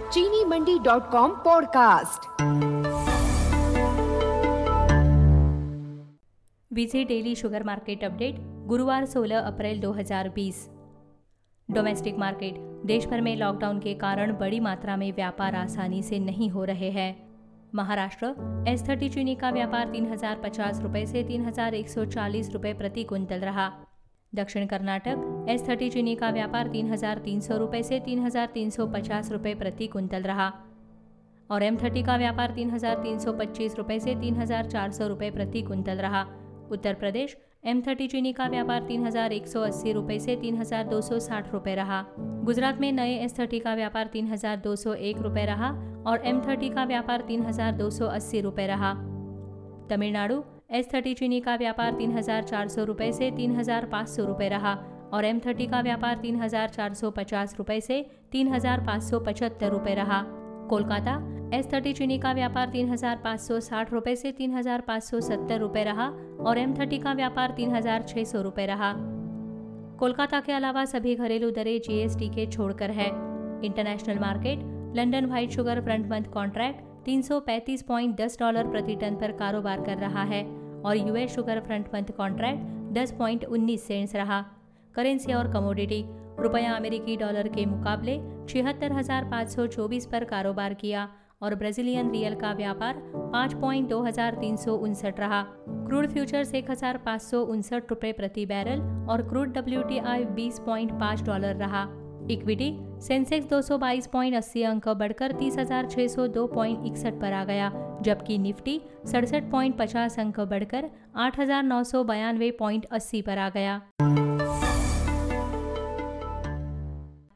चीनीमंडी.com podcast. वीजी daily sugar market update गुरुवार 16 अप्रैल 2020। Domestic market. देश भर में लॉकडाउन के कारण बड़ी मात्रा में व्यापार आसानी से नहीं हो रहे हैं। महाराष्ट्र S30 चीनी का व्यापार 3050 रुपए से 3140 रुपए प्रति क्विंटल रहा। दक्षिण कर्नाटक S30 चीनी का व्यापार 3300 रुपए से 3350 रुपए प्रति क्विंटल रहा और M30 का व्यापार 3325 रुपए से 3400 रुपए प्रति क्विंटल रहा। उत्तर प्रदेश M30 चीनी का व्यापार 3180 रुपए से 3260 रुपए रहा। गुजरात में नए S30 का व्यापार 3201 रुपए रहा और M30 का व्यापार 3280 रुपए रहा। तमिलनाडु S30 चीनी का व्यापार 3400 रुपए से 3500 रुपए रहा और M30 का व्यापार 3450 रुपए से 3575 रुपए रहा। कोलकाता S30 चीनी का व्यापार 3560 रुपए से 3570 रुपए रहा और M30 का व्यापार 3600 रुपए रहा। कोलकाता के अलावा सभी घरेलू दरें GST के छोड़कर है। International market. London white sugar front month contract $335.10 प्रति टन पर कारोबार कर रहा है और US sugar front month contract 10.19 cents रहा। करेंसी और कमोडिटी। रुपया अमेरिकी डॉलर के मुकाबले 76,524 पर कारोबार किया और ब्राजीलियन रियल का व्यापार 5.2359 रहा। क्रूड फ्यूचर्स 1559 रुपए प्रति बैरल और क्रूड WTI $20.5 रहा। इक्विटी। सेंसेक्स 222.80 अंक बढ़कर 30,602.61 पर आ गया, जबकि निफ्टी 67.50 अंक बढ़कर 8,992.80 पर आ गया।